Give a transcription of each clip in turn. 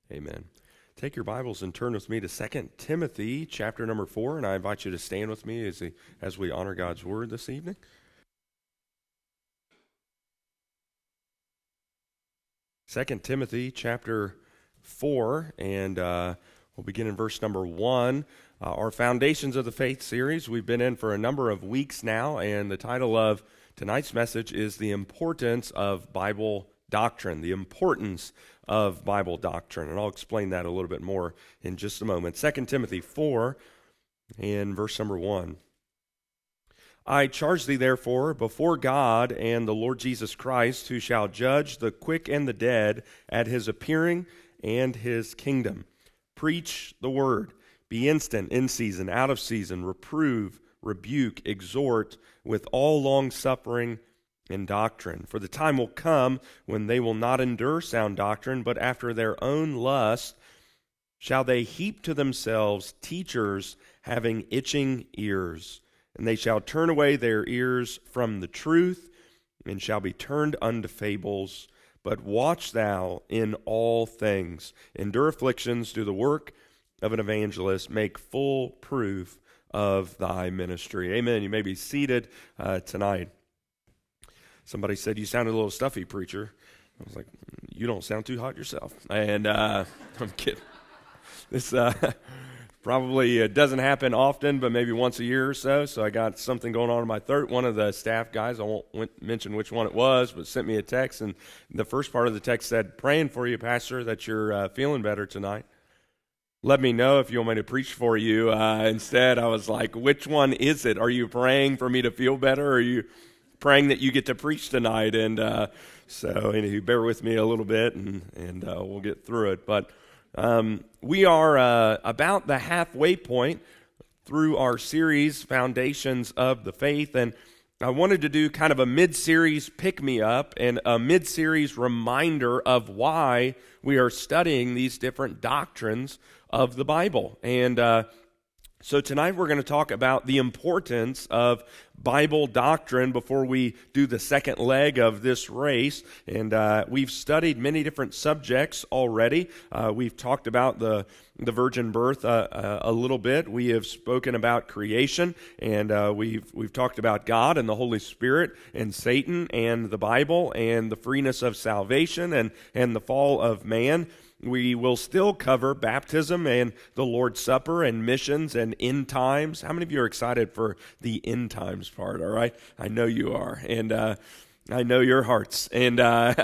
Amen. Take your Bibles and turn with me to 2 Timothy chapter number 4, and I invite you to stand with me as we honor God's Word this evening. 2 Timothy chapter 4, and we'll begin in verse number 1. Our Foundations of the Faith series we've been in for a number of weeks now, and the title of tonight's message is The Importance of Bible Doctrine, the importance of Bible doctrine, and I'll explain that a little bit more in just a moment. 2 Timothy 4 and verse number 1. I charge thee therefore before God and the Lord Jesus Christ, who shall judge the quick and the dead at his appearing and his kingdom. Preach the word, be instant, in season, out of season, reprove, rebuke, exhort with all longsuffering in doctrine. For the time will come when they will not endure sound doctrine, but after their own lust shall they heap to themselves teachers having itching ears. And they shall turn away their ears from the truth, and shall be turned unto fables. But watch thou in all things, endure afflictions, do the work of an evangelist, make full proof of thy ministry. Amen. You may be seated tonight. Somebody said, you sounded a little stuffy, preacher. I was like, you don't sound too hot yourself. And I'm kidding. This probably doesn't happen often, but maybe once a year or so. So I got something going on in my throat. One of the staff guys, I won't mention which one it was, but sent me a text. And the first part of the text said, praying for you, Pastor, that you're feeling better tonight. Let me know if you want me to preach for you. Instead, I was like, which one is it? Are you praying for me to feel better, or are you praying that you get to preach tonight? And so anyway, bear with me a little bit, and we'll get through it. But we are about the halfway point through our series, Foundations of the Faith, and I wanted to do kind of a mid-series pick-me-up and a mid-series reminder of why we are studying these different doctrines of the Bible. And so tonight we're going to talk about the importance of Bible doctrine before we do the second leg of this race. And we've studied many different subjects already. We've talked about the virgin birth a little bit. We have spoken about creation, and we've talked about God and the Holy Spirit and Satan and the Bible and the freeness of salvation and the fall of man. We will still cover baptism and the Lord's Supper and missions and end times. How many of you are excited for the end times part, all right? I know you are, and I know your hearts. And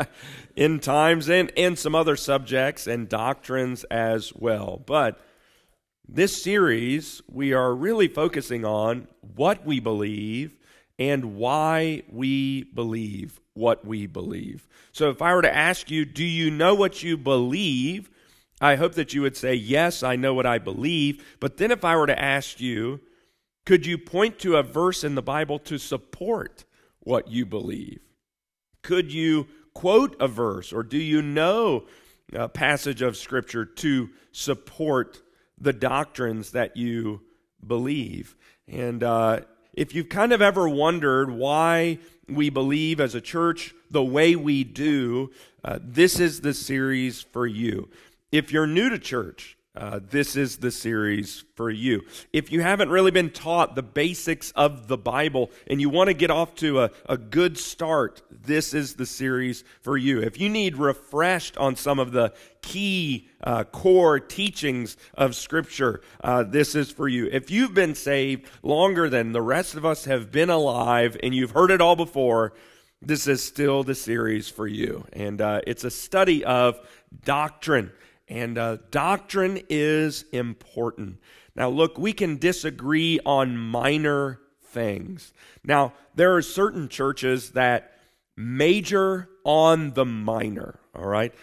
end times and some other subjects and doctrines as well. But this series, we are really focusing on what we believe and why we believe what we believe. So if I were to ask you, do you know what you believe? I hope that you would say, yes, I know what I believe. But then if I were to ask you, could you point to a verse in the Bible to support what you believe? Could you quote a verse, or do you know a passage of Scripture to support the doctrines that you believe? And if you've kind of ever wondered why we believe as a church the way we do, this is the series for you. If you're new to church, this is the series for you. If you haven't really been taught the basics of the Bible and you want to get off to a good start, this is the series for you. If you need refreshed on some of the key core teachings of Scripture, this is for you. If you've been saved longer than the rest of us have been alive and you've heard it all before, this is still the series for you. And it's a study of doctrine. And doctrine is important. Now, look, we can disagree on minor things. Now, there are certain churches that major on the minor, all right?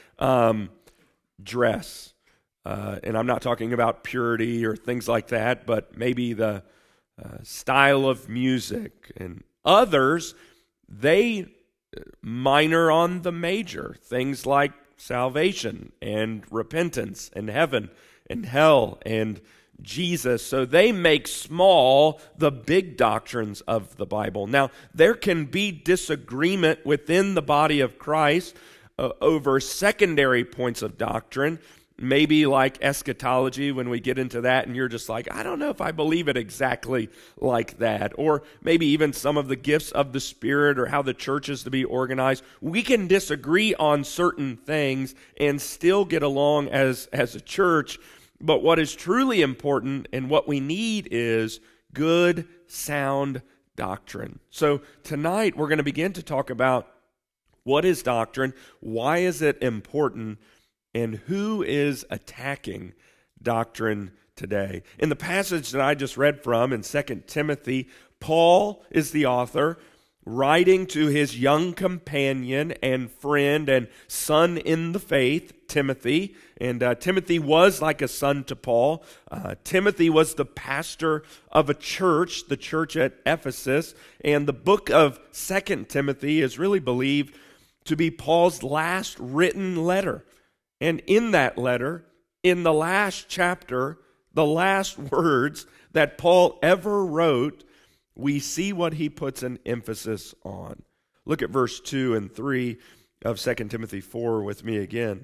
Dress. And I'm not talking about purity or things like that, but maybe the style of music. And others, they minor on the major. Things like salvation and repentance and heaven and hell and Jesus. So they make small the big doctrines of the Bible. Now, there can be disagreement within the body of Christ over secondary points of doctrine, maybe like eschatology when we get into that and you're just like, I don't know if I believe it exactly like that. Or maybe even some of the gifts of the Spirit or how the church is to be organized. We can disagree on certain things and still get along as a church. But what is truly important and what we need is good, sound doctrine. So tonight we're going to begin to talk about what is doctrine, why is it important, and who is attacking doctrine today. In the passage that I just read from in 2 Timothy, Paul is the author writing to his young companion and friend and son in the faith, Timothy. And Timothy was like a son to Paul. Timothy was the pastor of a church, the church at Ephesus. And the book of 2 Timothy is really believed to be Paul's last written letter. And in that letter, in the last chapter, the last words that Paul ever wrote, we see what he puts an emphasis on. Look at verse 2 and 3 of 2 Timothy 4 with me again.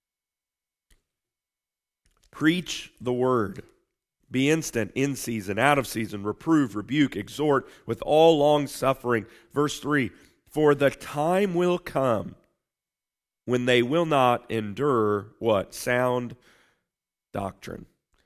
Preach the word. Be instant, in season, out of season, reprove, rebuke, exhort with all long suffering. Verse 3, for the time will come when they will not endure what? Sound doctrine.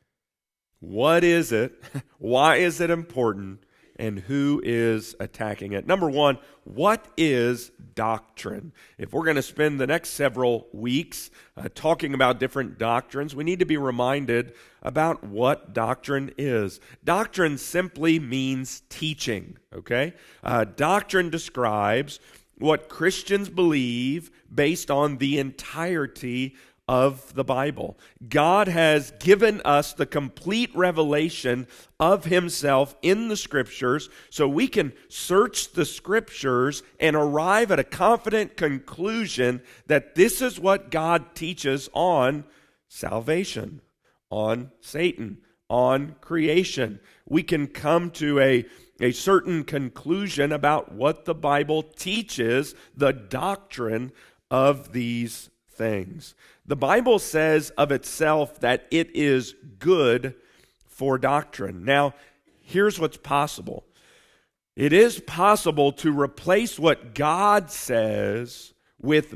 What is it? Why is it important? And who is attacking it? Number one, what is doctrine? If we're going to spend the next several weeks talking about different doctrines, we need to be reminded about what doctrine is. Doctrine simply means teaching, okay? Doctrine describes what Christians believe based on the entirety of the Bible. God has given us the complete revelation of himself in the Scriptures so we can search the Scriptures and arrive at a confident conclusion that this is what God teaches on salvation, on Satan, on creation. We can come to a certain conclusion about what the Bible teaches, the doctrine of these things. The Bible says of itself that it is good for doctrine. Now, here's what's possible. It is possible to replace what God says with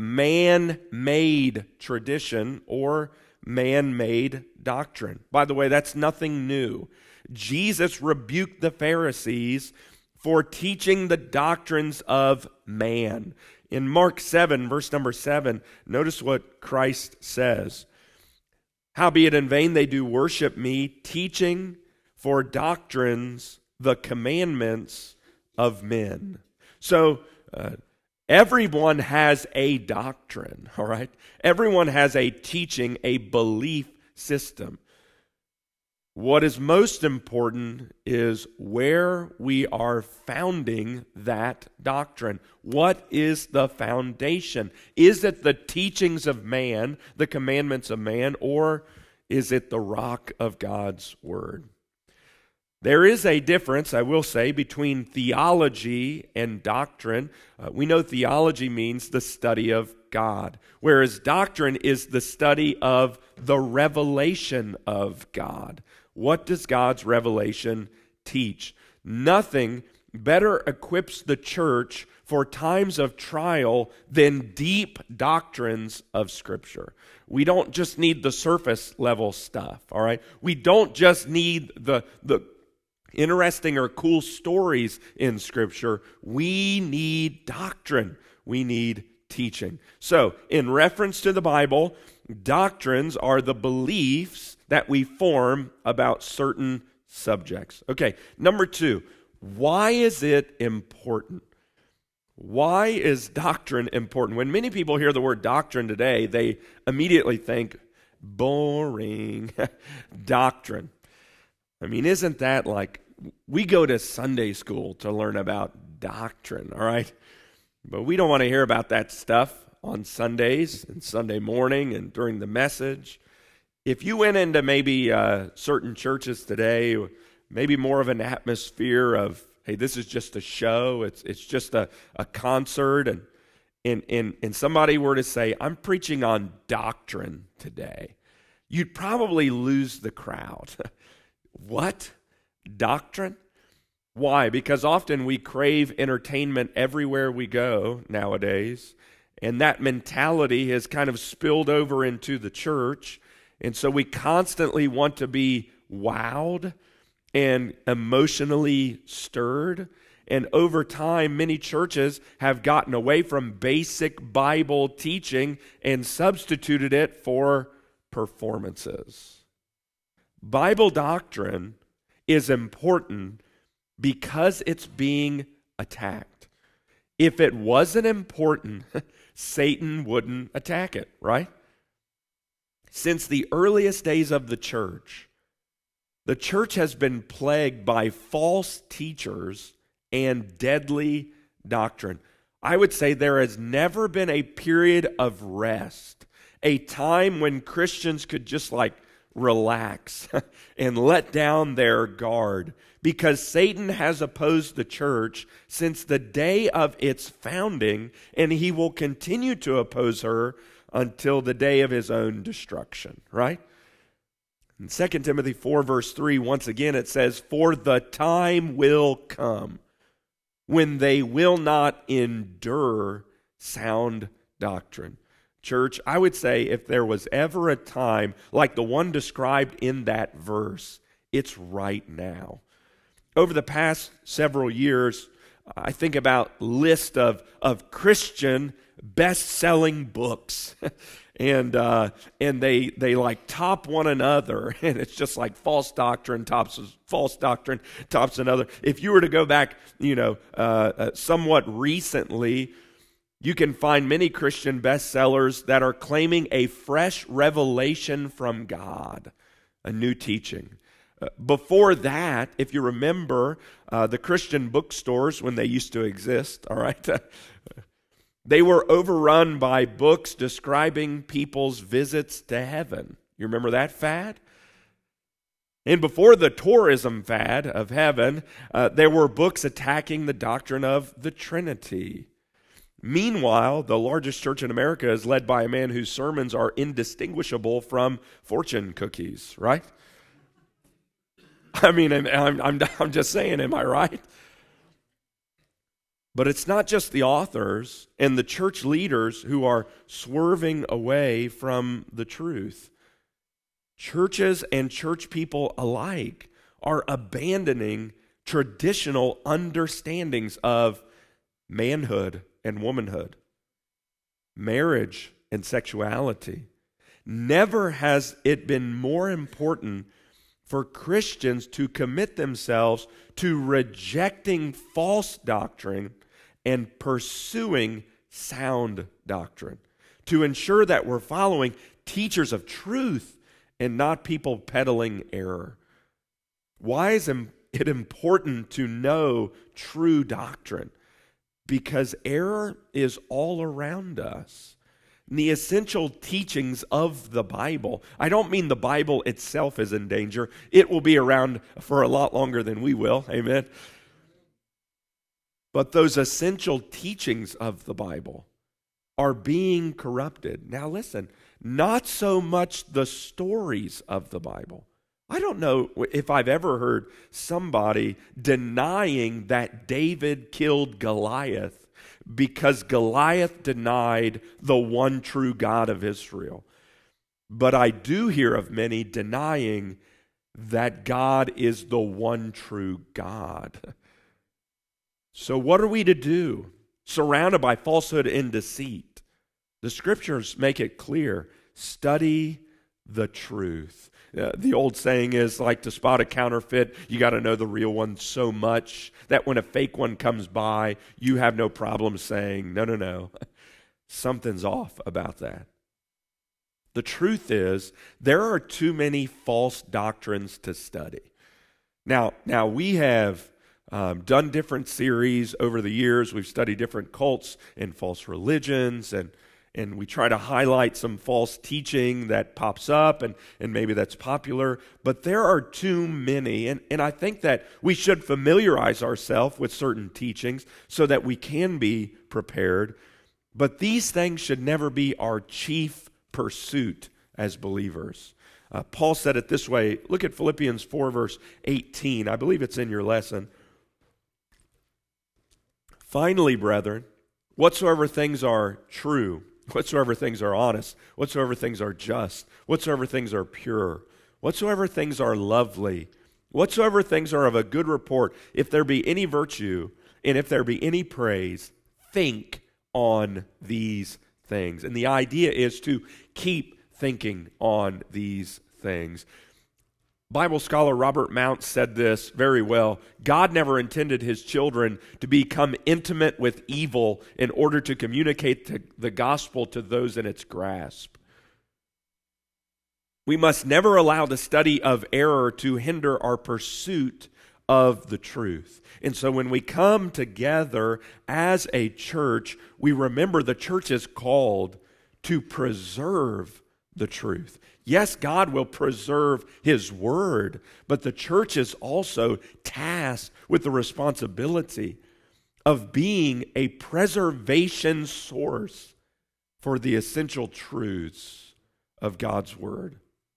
man-made tradition or man-made doctrine. By the way, that's nothing new. Jesus rebuked the Pharisees for teaching the doctrines of man. In Mark 7, verse number 7, notice what Christ says. Howbeit in vain they do worship me, teaching for doctrines the commandments of men. So, everyone has a doctrine, all right? Everyone has a teaching, a belief system. What is most important is where we are founding that doctrine. What is the foundation? Is it the teachings of man, the commandments of man, or is it the rock of God's word? There is a difference, I will say, between theology and doctrine. We know theology means the study of God, whereas doctrine is the study of the revelation of God. What does God's revelation teach? Nothing better equips the church for times of trial than deep doctrines of Scripture. We don't just need the surface level stuff, all right? We don't just need the interesting or cool stories in Scripture. We need doctrine. We need teaching. So, in reference to the Bible, doctrines are the beliefs that we form about certain subjects. Okay, number two, why is it important? Why is doctrine important? When many people hear the word doctrine today, they immediately think, boring doctrine. I mean, isn't that like, we go to Sunday school to learn about doctrine, all right? But we don't want to hear about that stuff on Sundays and Sunday morning and during the message. If you went into maybe certain churches today, maybe more of an atmosphere of, hey, this is just a show, it's just a concert, and somebody were to say, I'm preaching on doctrine today, you'd probably lose the crowd. What? Doctrine? Why? Because often we crave entertainment everywhere we go nowadays, and that mentality has kind of spilled over into the church, and so we constantly want to be wowed and emotionally stirred. And over time, many churches have gotten away from basic Bible teaching and substituted it for performances. Bible doctrine is important because it's being attacked. If it wasn't important, Satan wouldn't attack it, right? Since the earliest days of the church has been plagued by false teachers and deadly doctrine. I would say there has never been a period of rest, a time when Christians could just relax and let down their guard, because Satan has opposed the church since the day of its founding, and he will continue to oppose her until the day of his own destruction, right? In 2 Timothy 4 verse 3, once again it says, "For the time will come when they will not endure sound doctrine." Church, I would say if there was ever a time like the one described in that verse, it's right now. Over the past several years, I think about list of Christian best-selling books, and they like top one another, and it's just like false doctrine tops another. If you were to go back, somewhat recently, you can find many Christian bestsellers that are claiming a fresh revelation from God, a new teaching. Before that, if you remember, the Christian bookstores, when they used to exist, all right, they were overrun by books describing people's visits to heaven. You remember that fad? And before the tourism fad of heaven, there were books attacking the doctrine of the Trinity. Meanwhile, the largest church in America is led by a man whose sermons are indistinguishable from fortune cookies, right? I mean, I'm just saying, am I right? But it's not just the authors and the church leaders who are swerving away from the truth. Churches and church people alike are abandoning traditional understandings of manhood and womanhood, marriage and sexuality. Never has it been more important for Christians to commit themselves to rejecting false doctrine and pursuing sound doctrine, to ensure that we're following teachers of truth and not people peddling error. Why is it important to know true doctrine? Because error is all around us. The essential teachings of the Bible, I don't mean the Bible itself is in danger. It will be around for a lot longer than we will, amen? But those essential teachings of the Bible are being corrupted. Now listen, not so much the stories of the Bible. I don't know if I've ever heard somebody denying that David killed Goliath because Goliath denied the one true God of Israel. But I do hear of many denying that God is the one true God. So what are we to do? Surrounded by falsehood and deceit. The scriptures make it clear, study the truth. The old saying is, like, to spot a counterfeit, you got to know the real one so much that when a fake one comes by, you have no problem saying, no, something's off about that. The truth is, there are too many false doctrines to study. Now we have done different series over the years. We've studied different cults and false religions, and we try to highlight some false teaching that pops up, and maybe that's popular. But there are too many, and I think that we should familiarize ourselves with certain teachings so that we can be prepared. But these things should never be our chief pursuit as believers. Paul said it this way. Look at Philippians 4, verse 18. I believe it's in your lesson. Finally, brethren, whatsoever things are true, whatsoever things are honest, whatsoever things are just, whatsoever things are pure, whatsoever things are lovely, whatsoever things are of a good report, if there be any virtue, and if there be any praise, think on these things. And the idea is to keep thinking on these things. Bible scholar Robert Mount said this very well. God never intended his children to become intimate with evil in order to communicate the gospel to those in its grasp. We must never allow the study of error to hinder our pursuit of the truth. And so when we come together as a church, we remember the church is called to preserve the truth. Yes, God will preserve his word, but the church is also tasked with the responsibility of being a preservation source for the essential truths of God's word.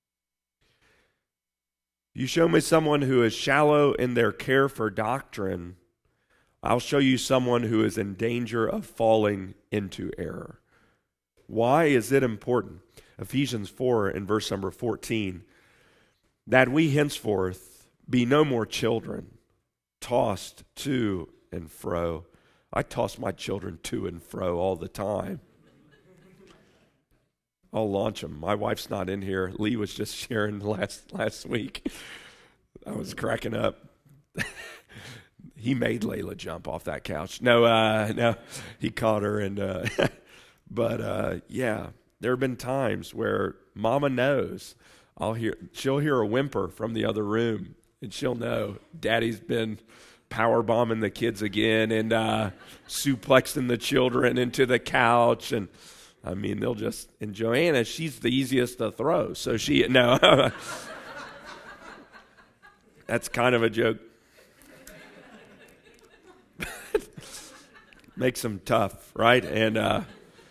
You show me someone who is shallow in their care for doctrine, I'll show you someone who is in danger of falling into error. Why is it important? Ephesians 4 and verse number 14, that we henceforth be no more children, tossed to and fro. I toss my children to and fro all the time. I'll launch them. My wife's not in here. Lee was just sharing last week. I was cracking up. He made Layla jump off that couch. No, he caught her, and but yeah. There have been times where Mama knows. She'll hear a whimper from the other room, and she'll know Daddy's been power bombing the kids again and suplexing the children into the couch. And I mean, they'll just. And Joanna, she's the easiest to throw, so that's kind of a joke. Makes them tough, right? And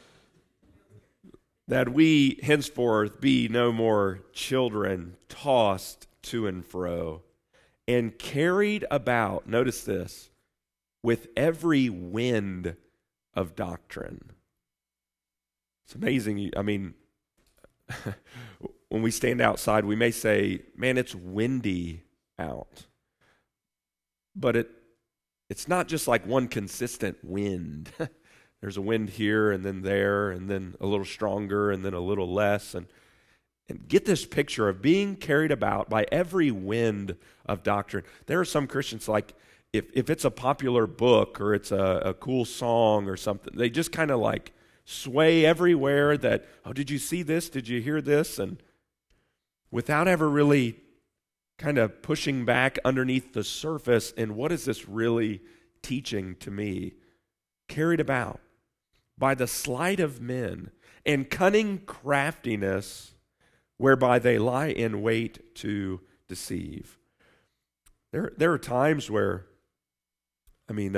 that we henceforth be no more children tossed to and fro and carried about, notice this, with every wind of doctrine. It's amazing. I mean, when we stand outside, we may say, man, it's windy out. But it's not just like one consistent wind. There's a wind here and then there and then a little stronger and then a little less. And get this picture of being carried about by every wind of doctrine. There are some Christians, like, if it's a popular book or it's a cool song or something, they just kind of like sway everywhere that, oh, did you see this? Did you hear this? And without ever really kind of pushing back underneath the surface, and what is this really teaching to me? Carried about by the sleight of men and cunning craftiness, whereby they lie in wait to deceive. There are times where, I mean,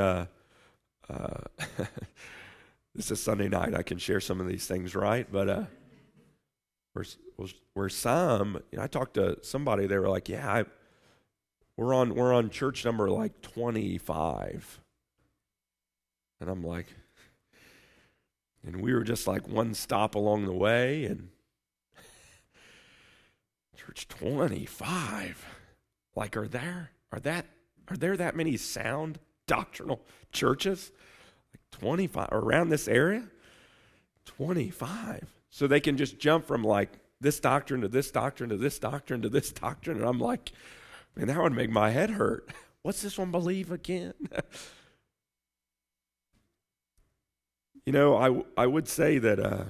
this is Sunday night. I can share some of these things, right? But where some, I talked to somebody. They were like, "Yeah, we're on church number like 25," and I'm like. And we were just like one stop along the way, and church 25. Like, are there that many sound doctrinal churches? Like 25 around this area? 25. So they can just jump from like this doctrine to this doctrine to this doctrine to this doctrine, and I'm like, man, that would make my head hurt. What's this one believe again? I would say that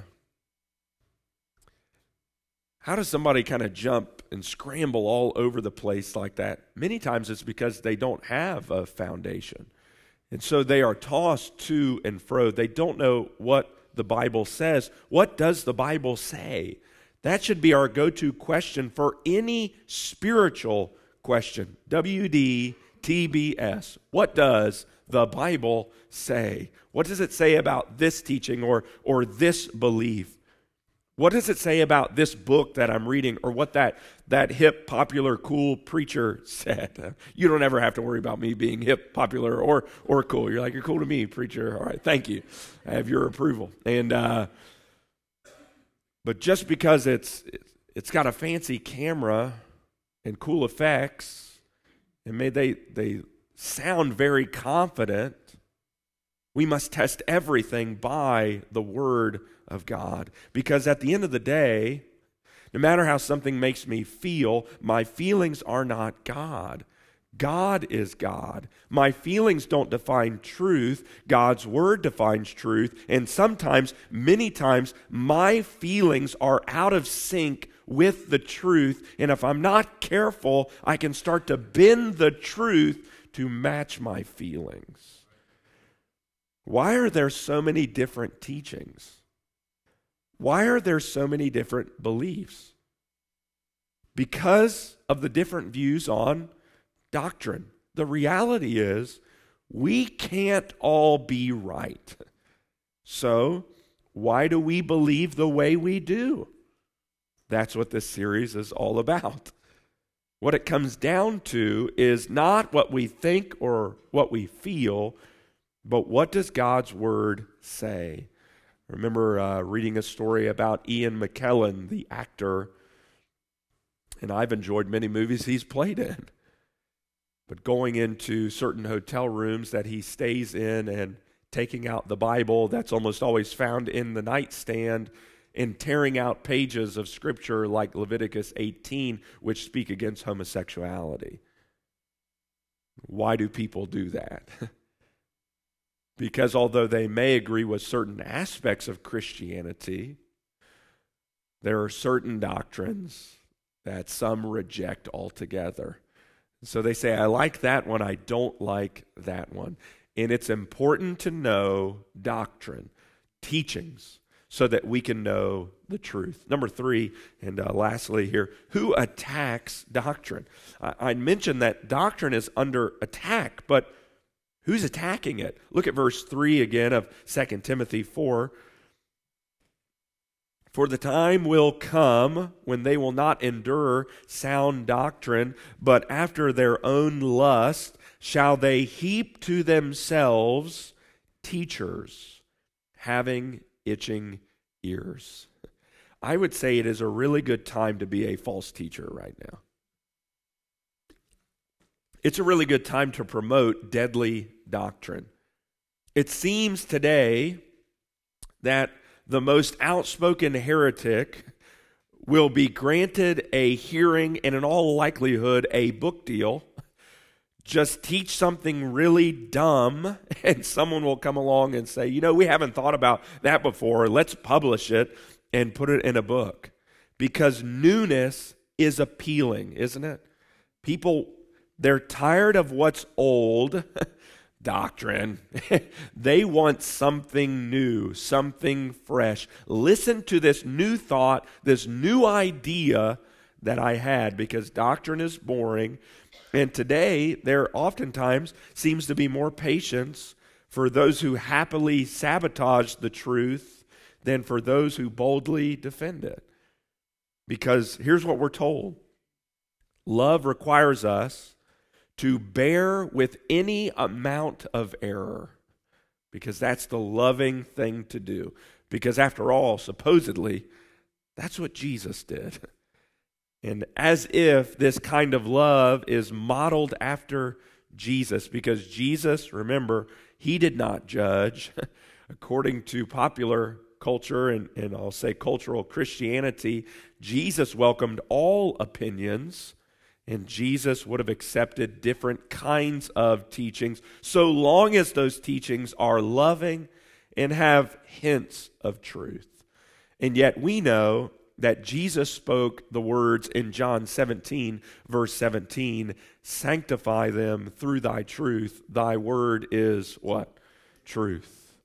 how does somebody kind of jump and scramble all over the place like that? Many times it's because they don't have a foundation. And so they are tossed to and fro. They don't know what the Bible says. What does the Bible say? That should be our go-to question for any spiritual question. WDTBS. What does the Bible say? What does it say about this teaching or this belief? What does it say about this book that I'm reading, or what that hip, popular, cool preacher said? You don't ever have to worry about me being hip, popular, or cool. You're like, you're cool to me, preacher. All right, thank you. I have your approval. And but just because it's got a fancy camera and cool effects, and they sound very confident, we must test everything by the Word of God. Because at the end of the day, no matter how something makes me feel, my feelings are not God. God is God. My feelings don't define truth. God's Word defines truth. And sometimes, many times, my feelings are out of sync with the truth. And if I'm not careful, I can start to bend the truth to match my feelings. Why are there so many different teachings? Why are there so many different beliefs? Because of the different views on doctrine. The reality is, we can't all be right. So, why do we believe the way we do? That's what this series is all about. What it comes down to is not what we think or what we feel, but what does God's Word say? I remember reading a story about Ian McKellen, the actor, and I've enjoyed many movies he's played in. But going into certain hotel rooms that he stays in and taking out the Bible that's almost always found in the nightstand and tearing out pages of Scripture like Leviticus 18, which speak against homosexuality. Why do people do that? Because although they may agree with certain aspects of Christianity, there are certain doctrines that some reject altogether. So they say, I like that one, I don't like that one. And it's important to know doctrine, teachings, so that we can know the truth. Number 3, and lastly here, who attacks doctrine? I mentioned that doctrine is under attack, but who's attacking it? Look at verse 3 again of 2 Timothy 4. For the time will come when they will not endure sound doctrine, but after their own lust shall they heap to themselves teachers having itching ears. I would say it is a really good time to be a false teacher right now. It's a really good time to promote deadly doctrine. It seems today that the most outspoken heretic will be granted a hearing and in all likelihood a book deal. Just teach something really dumb and someone will come along and say, we haven't thought about that before. Let's publish it and put it in a book. Because newness is appealing, isn't it? People, they're tired of what's old doctrine. They want something new, something fresh. Listen to this new thought, this new idea that I had, because doctrine is boring. And today, there oftentimes seems to be more patience for those who happily sabotage the truth than for those who boldly defend it. Because here's what we're told. Love requires us to bear with any amount of error, because that's the loving thing to do. Because after all, supposedly, that's what Jesus did. And as if this kind of love is modeled after Jesus, because Jesus, remember, he did not judge. According to popular culture and I'll say cultural Christianity, Jesus welcomed all opinions. And Jesus would have accepted different kinds of teachings, so long as those teachings are loving and have hints of truth. And yet we know that Jesus spoke the words in John 17, verse 17, sanctify them through thy truth. Thy word is what? Truth.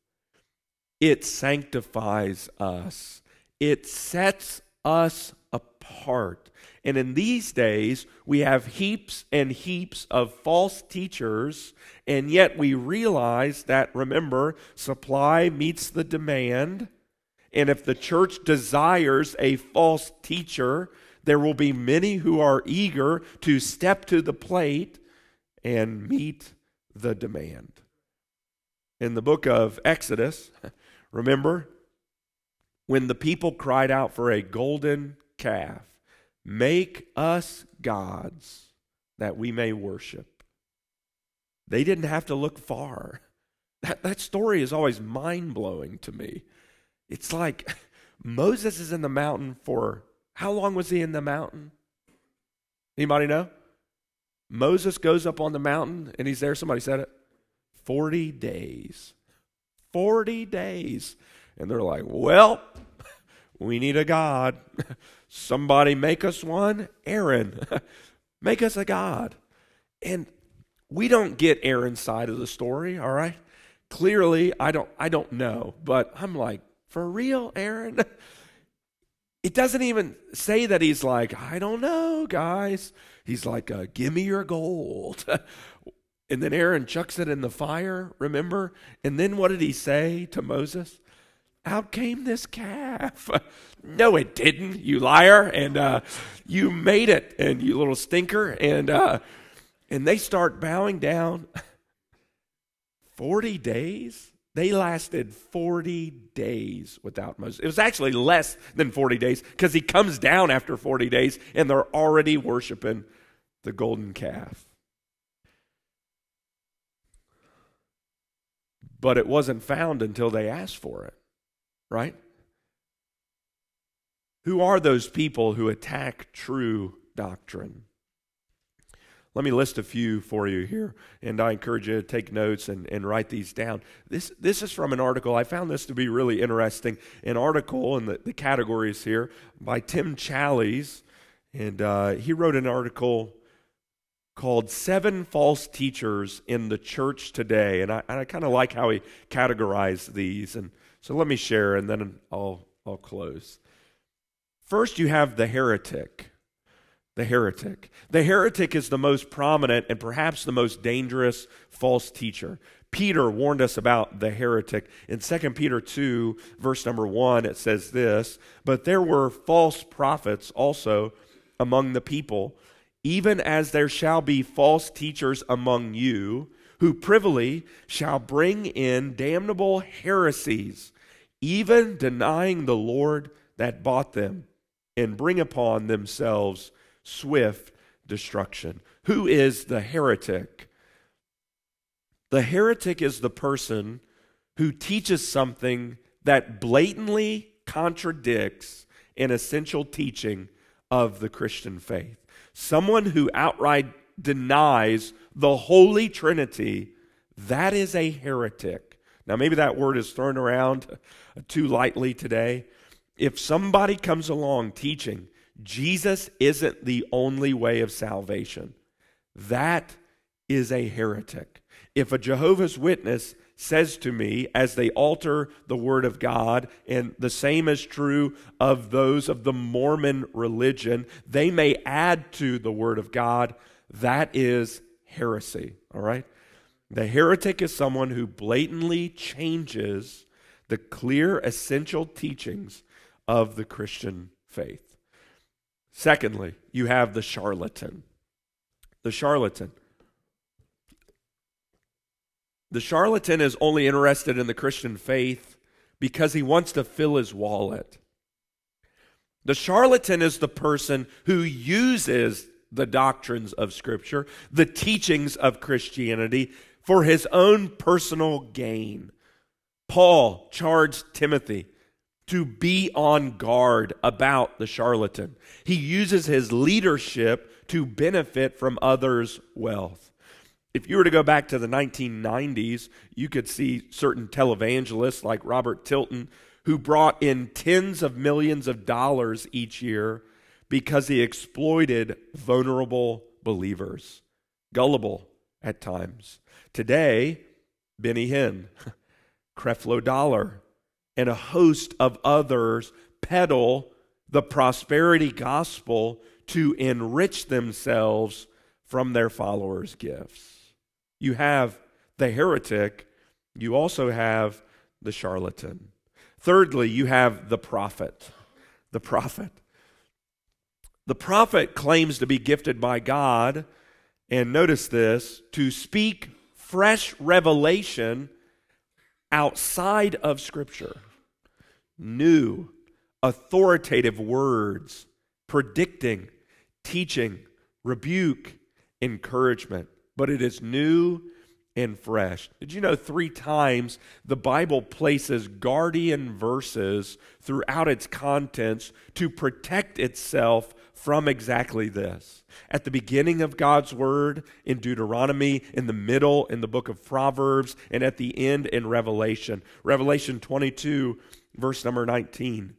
It sanctifies us. It sets us apart. And in these days, we have heaps and heaps of false teachers, and yet we realize that, remember, supply meets the demand, And if the church desires a false teacher, there will be many who are eager to step to the plate and meet the demand. In the book of Exodus, remember, when the people cried out for a golden calf, make us gods that we may worship. They didn't have to look far. That story is always mind-blowing to me. It's like Moses is in the mountain for, how long was he in the mountain? Anybody know? Moses goes up on the mountain and he's there, somebody said it, 40 days. 40 days. And they're like, well, we need a God. Somebody make us one. Aaron, make us a God. And we don't get Aaron's side of the story, all right? Clearly, I don't know, but I'm like, for real, Aaron? It doesn't even say that he's like, I don't know, guys. He's like, give me your gold. And then Aaron chucks it in the fire, remember? And then what did he say to Moses? Out came this calf. No, it didn't, you liar. And you made it, and you little stinker. And they start bowing down. 40 days? They lasted 40 days without Moses. It was actually less than 40 days because he comes down after 40 days and they're already worshiping the golden calf. But it wasn't found until they asked for it, right? Who are those people who attack true doctrine? Let me list a few for you here, and I encourage you to take notes and write these down. This is from an article. I found this to be really interesting. An article in the categories here by Tim Challies, and he wrote an article called 7 False Teachers in the Church Today, and I kind of like how he categorized these. And so let me share, and then I'll close. First, you have the heretic. The heretic. The heretic is the most prominent and perhaps the most dangerous false teacher. Peter warned us about the heretic. In 2 Peter 2, verse number 1, it says this, but there were false prophets also among the people, even as there shall be false teachers among you, who privily shall bring in damnable heresies, even denying the Lord that bought them, and bring upon themselves swift destruction. Who is the heretic? The heretic is the person who teaches something that blatantly contradicts an essential teaching of the Christian faith. Someone who outright denies the Holy Trinity, that is a heretic. Now, maybe that word is thrown around too lightly today. If somebody comes along teaching Jesus isn't the only way of salvation, that is a heretic. If a Jehovah's Witness says to me, as they alter the Word of God, and the same is true of those of the Mormon religion, they may add to the Word of God, that is heresy, all right? The heretic is someone who blatantly changes the clear essential teachings of the Christian faith. Secondly, you have the charlatan. The charlatan. The charlatan is only interested in the Christian faith because he wants to fill his wallet. The charlatan is the person who uses the doctrines of Scripture, the teachings of Christianity, for his own personal gain. Paul charged Timothy to be on guard about the charlatan. He uses his leadership to benefit from others' wealth. If you were to go back to the 1990s, you could see certain televangelists like Robert Tilton who brought in tens of millions of dollars each year because he exploited vulnerable believers, gullible at times. Today, Benny Hinn, Creflo Dollar, and a host of others peddle the prosperity gospel to enrich themselves from their followers' gifts. You have the heretic, you also have the charlatan. Thirdly, you have the prophet. The prophet. The prophet claims to be gifted by God, and notice this, to speak fresh revelation outside of Scripture. New, authoritative words, predicting, teaching, rebuke, encouragement. But it is new and fresh. Did you know 3 times the Bible places guardian verses throughout its contents to protect itself from exactly this? At the beginning of God's Word in Deuteronomy, in the middle in the book of Proverbs, and at the end in Revelation. Revelation 22, verse number 19.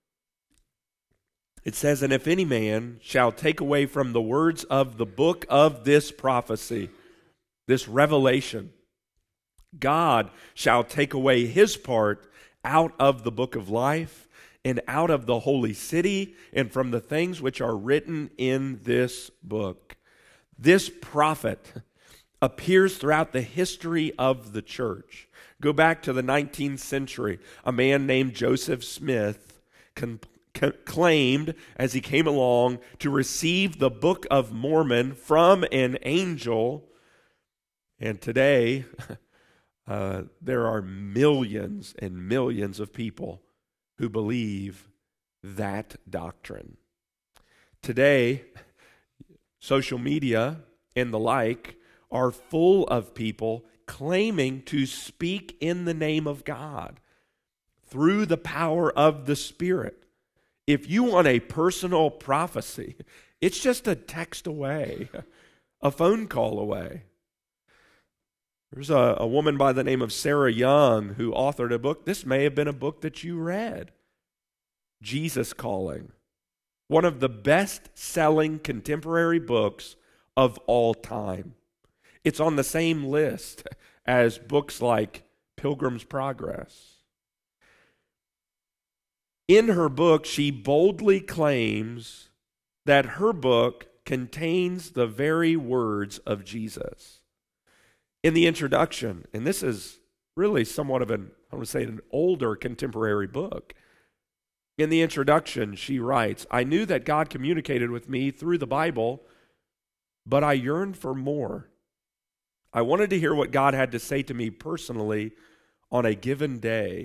It says, "And if any man shall take away from the words of the book of this prophecy," this revelation, "God shall take away his part out of the book of life and out of the holy city and from the things which are written in this book." This prophet appears throughout the history of the church. Go back to the 19th century. A man named Joseph Smith claimed as he came along to receive the Book of Mormon from an angel. And today, there are millions and millions of people who believe that doctrine. Today, social media and the like are full of people claiming to speak in the name of God through the power of the Spirit. If you want a personal prophecy, it's just a text away, a phone call away. There's a woman by the name of Sarah Young who authored a book. This may have been a book that you read. Jesus Calling. One of the best-selling contemporary books of all time. It's on the same list as books like Pilgrim's Progress. In her book, she boldly claims that her book contains the very words of Jesus. In the introduction, and this is really somewhat of an older contemporary book. In the introduction, she writes, "I knew that God communicated with me through the Bible, but I yearned for more. I wanted to hear what God had to say to me personally on a given day."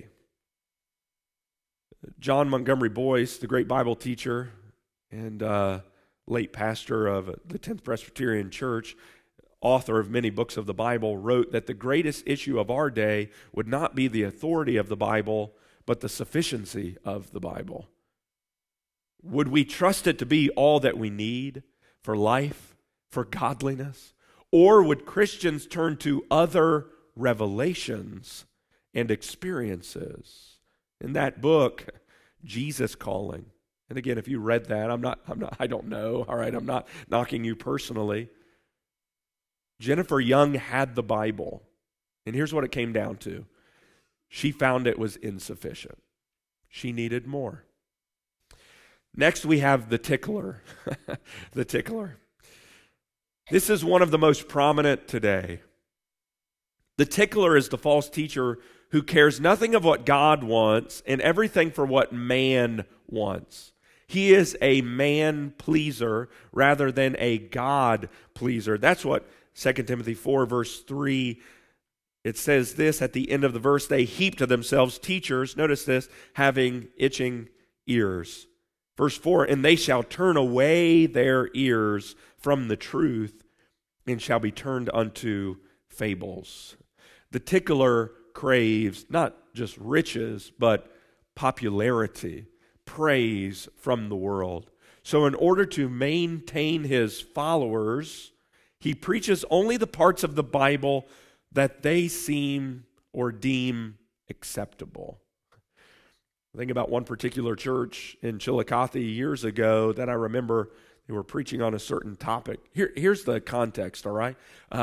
John Montgomery Boyce, the great Bible teacher and late pastor of the 10th Presbyterian Church, author of many books of the Bible, wrote that the greatest issue of our day would not be the authority of the Bible, but the sufficiency of the Bible. Would we trust it to be all that we need for life, for godliness? Or would Christians turn to other revelations and experiences? In that book, Jesus Calling. And again, if you read that, I don't know, all right, I'm not knocking you personally. Jennifer Young had the Bible, and here's what it came down to. She found it was insufficient. She needed more. Next, we have the tickler. The tickler. This is one of the most prominent today. The tickler is the false teacher who cares nothing of what God wants and everything for what man wants. He is a man pleaser rather than a God pleaser. That's what 2 Timothy 4 verse 3, it says this at the end of the verse, "They heap to themselves teachers," notice this, "having itching ears." Verse 4, "And they shall turn away their ears from the truth and shall be turned unto fables." The tickler craves not just riches, but popularity, praise from the world. So in order to maintain his followers, he preaches only the parts of the Bible that they seem or deem acceptable. Think about one particular church in Chillicothe years ago that I remember they were preaching on a certain topic. Here's the context, all right?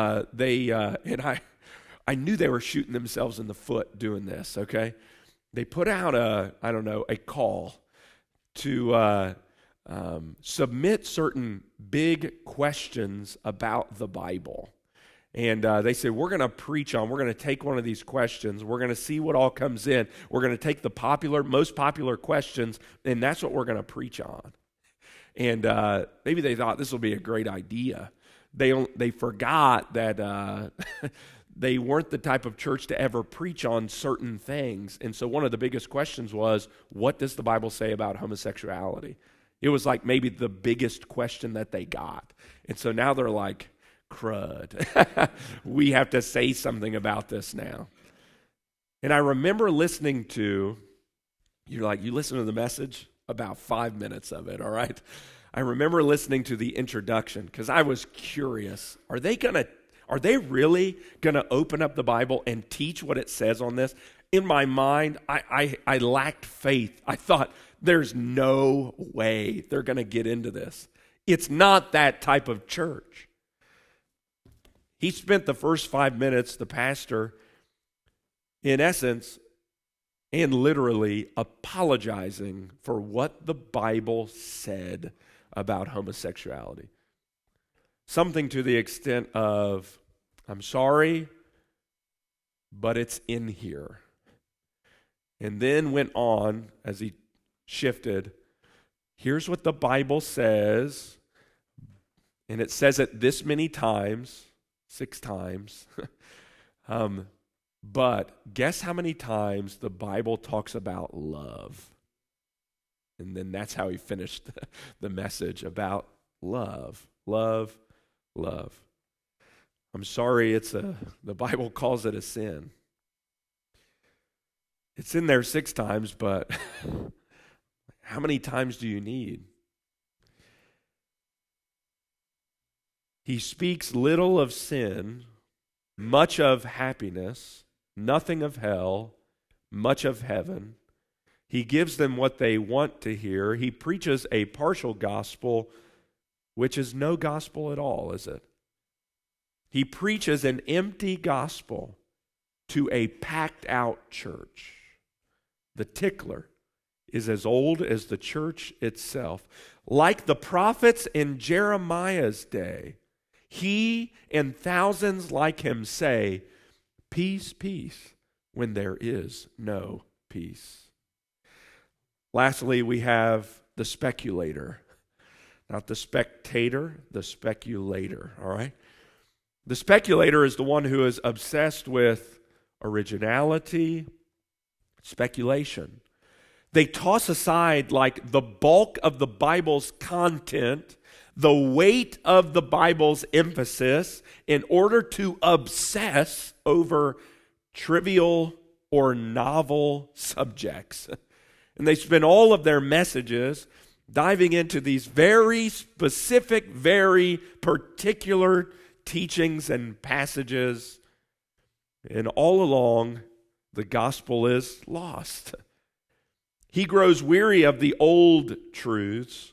I knew they were shooting themselves in the foot doing this, okay? They put out a call to submit certain big questions about the Bible. And they said, we're going to take one of these questions. We're going to see what all comes in. We're going to take the most popular questions, and that's what we're going to preach on. And maybe they thought this will be a great idea. They forgot that they weren't the type of church to ever preach on certain things. And so one of the biggest questions was, what does the Bible say about homosexuality? It was like maybe the biggest question that they got. And so now they're like, crud. We have to say something about this now. And I remember listening to, you listen to the message, about 5 minutes of it, all right? I remember listening to the introduction because I was curious. Are they really going to open up the Bible and teach what it says on this? In my mind, I lacked faith. I thought, there's no way they're going to get into this. It's not that type of church. He spent the first 5 minutes, the pastor, in essence and literally apologizing for what the Bible said about homosexuality. Something to the extent of, I'm sorry, but it's in here. And then went on, as he shifted, here's what the Bible says, and it says it this many times, 6 times. But guess how many times the Bible talks about love? And then that's how he finished the message about love. Love, love. I'm sorry, the Bible calls it a sin. It's in there 6 times, but how many times do you need? He speaks little of sin, much of happiness, nothing of hell, much of heaven. He gives them what they want to hear. He preaches a partial gospel, which is no gospel at all, is it? He preaches an empty gospel to a packed out church. The tickler is as old as the church itself. Like the prophets in Jeremiah's day, he and thousands like him say, peace, peace, when there is no peace. Lastly, we have the speculator. Not the spectator, the speculator, all right? The speculator is the one who is obsessed with originality, speculation. They toss aside like the bulk of the Bible's content, the weight of the Bible's emphasis, in order to obsess over trivial or novel subjects. And they spend all of their messages diving into these very specific, very particular teachings and passages. And all along, the gospel is lost. He grows weary of the old truths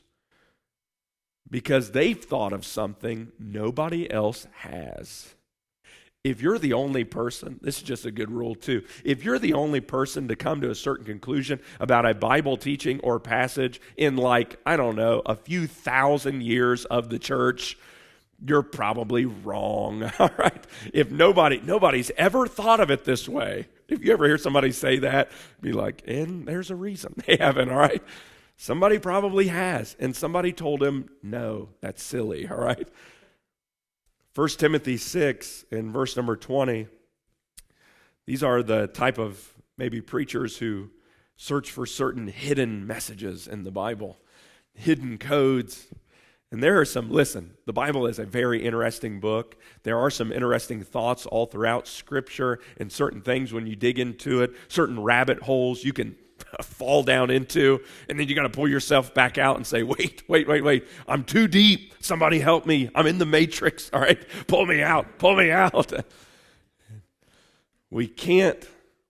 because they've thought of something nobody else has. If you're the only person, this is just a good rule too. If you're the only person to come to a certain conclusion about a Bible teaching or passage in a few thousand years of the church, you're probably wrong, all right? If nobody's ever thought of it this way. If you ever hear somebody say that, be like, and there's a reason they haven't, all right? Somebody probably has, and somebody told him, no, that's silly, all right? 1 Timothy 6 in verse number 20, these are the type of maybe preachers who search for certain hidden messages in the Bible, hidden codes. And there are the Bible is a very interesting book. There are some interesting thoughts all throughout Scripture and certain things when you dig into it, certain rabbit holes you can fall down into, and then you got to pull yourself back out and say, wait, I'm too deep. Somebody help me. I'm in the matrix, all right? Pull me out. We can't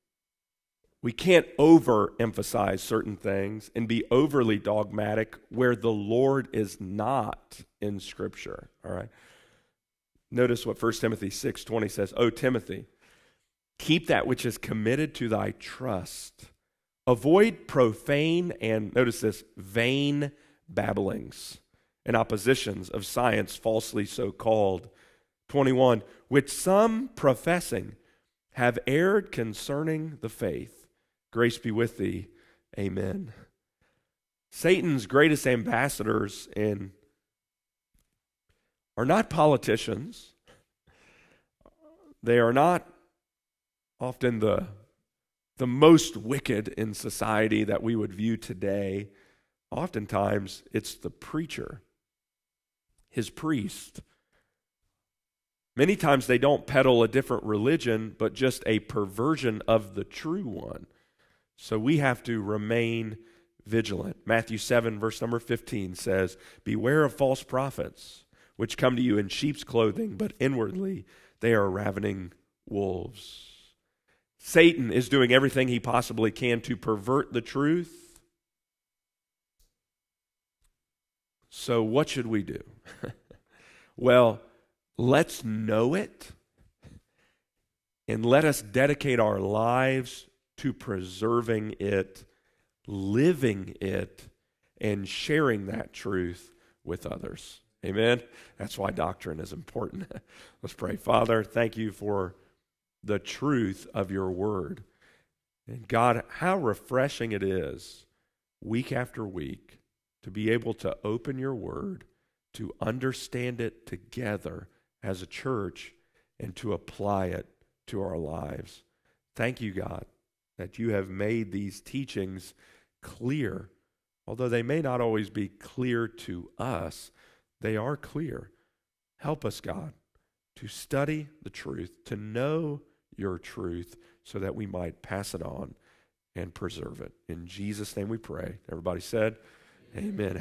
overemphasize certain things and be overly dogmatic where the Lord is not in Scripture, all right? Notice what 1 Timothy 6:20 says, O Timothy, keep that which is committed to thy trust. Avoid profane and, notice this, vain babblings and oppositions of science falsely so called, 21, which some professing have erred concerning the faith. Grace be with thee. Amen. Satan's greatest ambassadors are not politicians. They are not often the most wicked in society that we would view today. Oftentimes, it's the preacher, his priest. Many times they don't peddle a different religion, but just a perversion of the true one. So we have to remain vigilant. Matthew 7, verse number 15 says, "Beware of false prophets, which come to you in sheep's clothing, but inwardly they are ravening wolves." Satan is doing everything he possibly can to pervert the truth. So what should we do? Well, let's know it, and let us dedicate our lives to preserving it, living it, and sharing that truth with others. Amen? That's why doctrine is important. Let's pray. Father, thank you for the truth of your word. And God, how refreshing it is week after week to be able to open your word, to understand it together as a church, and to apply it to our lives. Thank you, God, that you have made these teachings clear. Although they may not always be clear to us, they are clear. Help us, God, to study the truth, to know your truth, so that we might pass it on and preserve it. In Jesus' name we pray. Everybody said, amen.